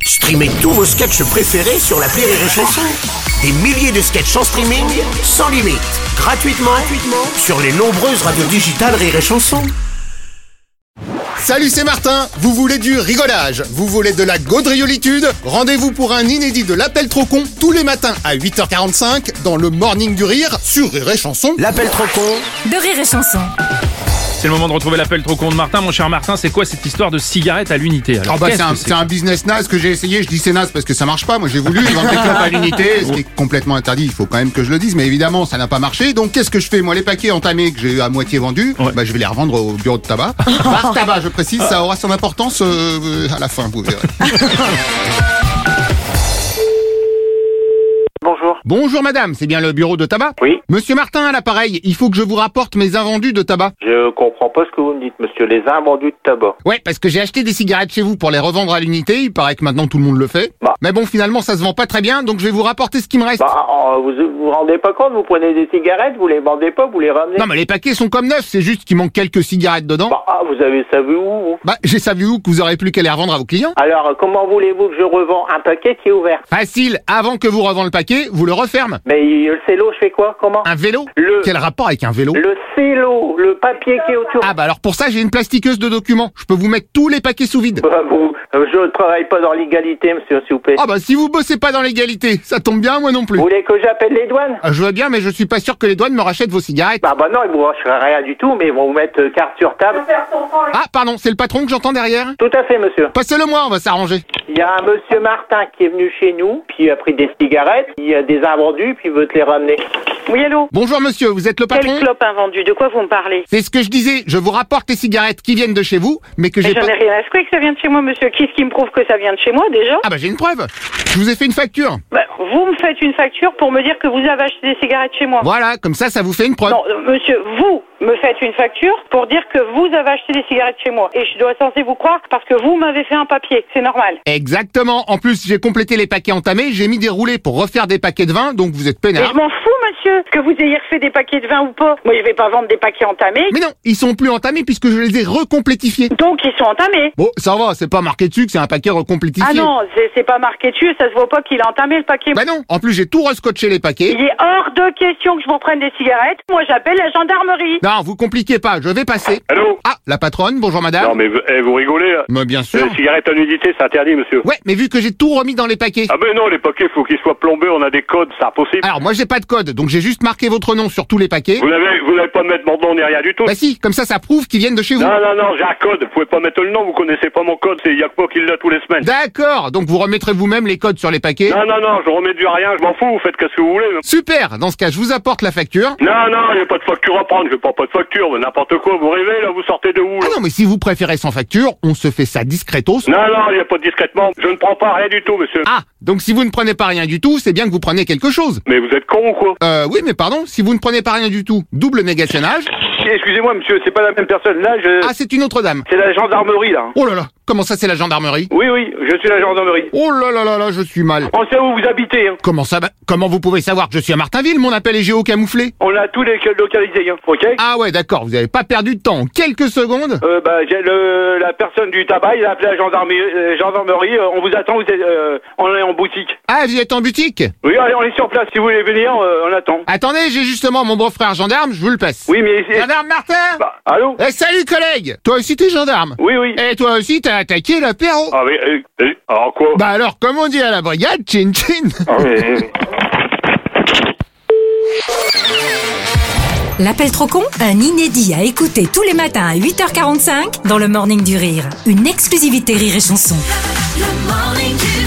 Streamez tous vos sketchs préférés sur l'appli Rire et Chanson. Des milliers de sketchs en streaming, sans limite, gratuitement sur les nombreuses radios digitales Rire et Chanson. Salut, c'est Martin. Vous voulez du rigolage, vous voulez de la gaudriolitude? Rendez-vous pour un inédit de l'Appel trop con tous les matins à 8h45 dans le Morning du Rire sur Rire et Chanson. L'Appel trop con de Rire et Chanson. C'est le moment de retrouver l'appel trop con de Martin. Mon cher Martin, c'est quoi cette histoire de cigarette à l'unité? Alors, c'est un business naze que j'ai essayé. Je dis c'est naze parce que ça marche pas. Moi j'ai voulu vendre des clopes à l'unité, ce qui est complètement interdit. Il faut quand même que je le dise, mais évidemment ça n'a pas marché. Donc qu'est-ce que je fais? Moi les paquets entamés que j'ai à moitié vendus, je vais les revendre au bureau de tabac. Par tabac, je précise, ça aura son importance à la fin, vous verrez. Bonjour. Bonjour madame, c'est bien le bureau de tabac? Oui. Monsieur Martin à l'appareil, il faut que je vous rapporte mes invendus de tabac. Je comprends pas ce que vous me dites, monsieur. Les invendus de tabac. Ouais, parce que j'ai acheté des cigarettes chez vous pour les revendre à l'unité. Il paraît que maintenant tout le monde le fait. Mais bon, finalement ça se vend pas très bien, donc je vais vous rapporter ce qui me reste. Vous vous rendez pas compte? Vous prenez des cigarettes, vous les vendez pas, vous les ramenez? Non mais les paquets sont comme neufs, c'est juste qu'il manque quelques cigarettes dedans. Vous avez ça vu où, vous? J'ai savu où que vous aurez plus qu'à les revendre à vos clients. Alors, comment voulez-vous que je revends un paquet qui est ouvert? Facile, avant que vous revendez le paquet, vous le referme. Mais le cello, je fais quoi? Comment? Un vélo? Quel rapport avec un vélo? Le cello, le papier qui est autour. Alors pour ça j'ai une plastiqueuse de documents. Je peux vous mettre tous les paquets sous vide. Je travaille pas dans l'égalité, monsieur, s'il vous plaît. Si vous bossez pas dans l'égalité, ça tombe bien, moi non plus. Vous voulez que j'appelle les douanes? Je veux bien, mais je suis pas sûr que les douanes me rachètent vos cigarettes. Non, ils vous rachèteront rien du tout, mais ils vont vous mettre carte sur table. Pardon, c'est le patron que j'entends derrière? Tout à fait, monsieur. Passez-le moi, on va s'arranger. Il y a un monsieur Martin qui est venu chez nous, puis il a pris des cigarettes, il a des invendus, puis il veut te les ramener. Oui, allô? Bonjour monsieur, vous êtes le patron? Quelle clope invendue? De quoi vous me parlez? C'est ce que je disais, je vous rapporte les cigarettes qui viennent de chez vous, mais que j'ai pas... J'en ai rien à secouer que ça vient de chez moi, monsieur. Qu'est-ce qui me prouve que ça vient de chez moi, déjà? J'ai une preuve. Je vous ai fait une facture. Vous me faites une facture pour me dire que vous avez acheté des cigarettes chez moi. Voilà, comme ça vous fait une preuve. Non, monsieur, vous me faites une facture pour dire que vous avez acheté des cigarettes chez moi. Et je dois censé vous croire parce que vous m'avez fait un papier. C'est normal. Exactement. En plus, j'ai complété les paquets entamés, j'ai mis des roulés pour refaire des paquets de vin, donc vous êtes peinard. Mais je m'en fous, monsieur, que vous ayez refait des paquets de vin ou pas. Moi, je vais pas vendre des paquets entamés. Mais non, ils sont plus entamés puisque je les ai recomplétifiés. Donc, ils sont entamés. Bon, ça va, c'est pas marqué dessus que c'est un paquet recomplétifié. Ah non, c'est pas marqué dessus, ça se voit pas qu'il a entamé le paquet. Non, en plus j'ai tout rescotché les paquets. Il est hors de question que je vous reprenne des cigarettes. Moi, j'appelle la gendarmerie. Non, vous compliquez pas, je vais passer. Allô? La patronne, bonjour madame. Non mais vous rigolez là? Mais bien sûr. Les cigarettes à nudité, c'est interdit, monsieur. Ouais, mais vu que j'ai tout remis dans les paquets. Non, les paquets, faut qu'ils soient plombés, on a des codes, c'est impossible. Alors moi j'ai pas de code, donc j'ai juste marqué votre nom sur tous les paquets. Vous n'avez pas de mettre mon nom ni rien du tout. Si, comme ça prouve qu'ils viennent de chez vous. Non, j'ai un code, vous pouvez pas mettre le nom, vous connaissez pas mon code, il y a que moi qui l'a tous les semaines. D'accord, donc vous remettrez vous-même les codes sur les paquets. Non, je remets du rien, je m'en fous, vous faites ce que vous voulez. Super, dans ce cas je vous apporte la facture. Non, il n'y a pas de facture à prendre, je prends pas de facture, mais n'importe quoi, vous rêvez là, vous sortez de où là? Non, mais si vous préférez sans facture, on se fait ça discretos. Non, il n'y a pas de discrètement, je ne prends pas rien du tout, monsieur. Donc si vous ne prenez pas rien du tout, c'est bien que vous prenez quelque chose. Mais vous êtes con ou quoi? Oui, mais pardon, si vous ne prenez pas rien du tout, double négationnage. Excusez-moi, monsieur, c'est pas la même personne. Là, c'est une autre dame. C'est la gendarmerie, là. Oh là là, comment ça c'est la gendarmerie? Oui, je suis la gendarmerie. Oh là, je suis mal. On sait où vous habitez, hein. Comment ça? Comment vous pouvez savoir que je suis à Martinville? Mon appel est géocamouflé. On a tous les localisés, hein, ok? Ah ouais, d'accord, vous avez pas perdu de temps. En quelques secondes? J'ai la personne du tabac, il a appelé la gendarmerie, on vous attend, on est en boutique. Vous êtes en boutique? Oui, allez, on est sur place, si vous voulez venir, on attend. Attendez, j'ai justement mon beau-frère gendarme, je vous le passe. Oui, mais... Gendarme Martin? Allô? Salut collègue! Toi aussi t'es gendarme? Oui. Et toi aussi t'as attaqué l'apéro? Alors quoi? Alors, comme on dit à la brigade, chin chin. L'appel trop con, un inédit à écouter tous les matins à 8h45 dans le Morning du Rire. Une exclusivité Rire et Chanson. Le Morning du